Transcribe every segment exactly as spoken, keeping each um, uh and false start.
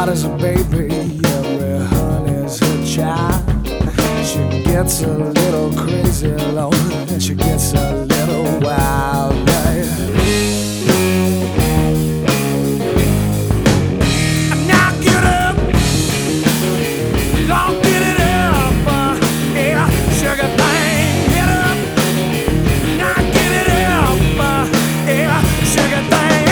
hot as a baby, every honey's her child. She gets a little crazy lonely, and she gets a little wild. Now get up, don't get it up, uh, yeah, sugar thing, get up. Now get it up, uh, yeah, sugar thing.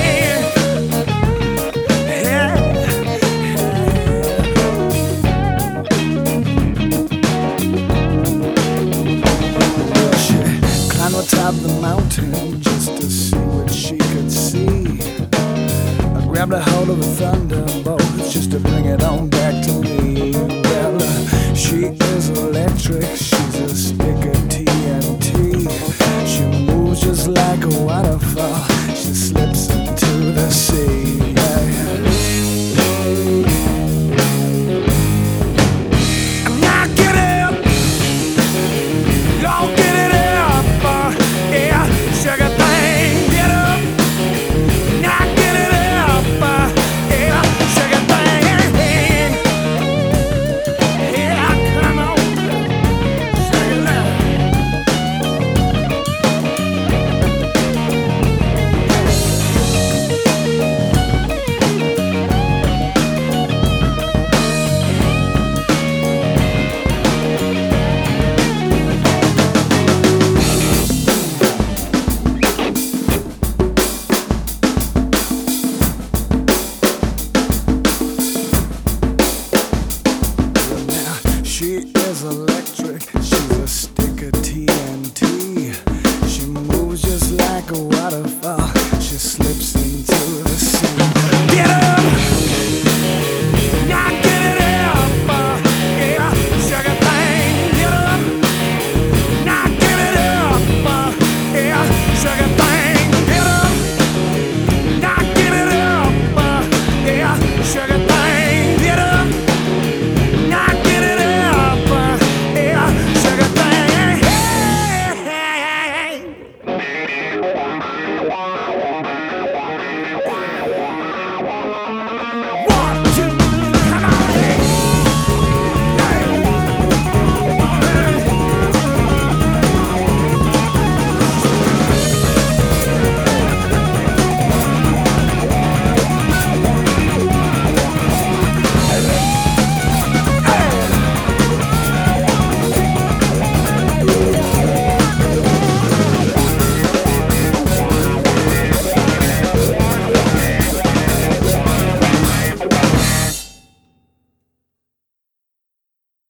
On top of the mountain just to see what she could see. I grabbed a hold of a thunderbolt just to bring it on back to me. Well, uh, she is electric, she's a stick of T N T. She moves just like a waterfall, she slips into the sea. Now get up, don't get it up. Sugar thing, get up. Now get it up, uh, yeah, sugar thing. Yeah, come on, sugar love. She is electric.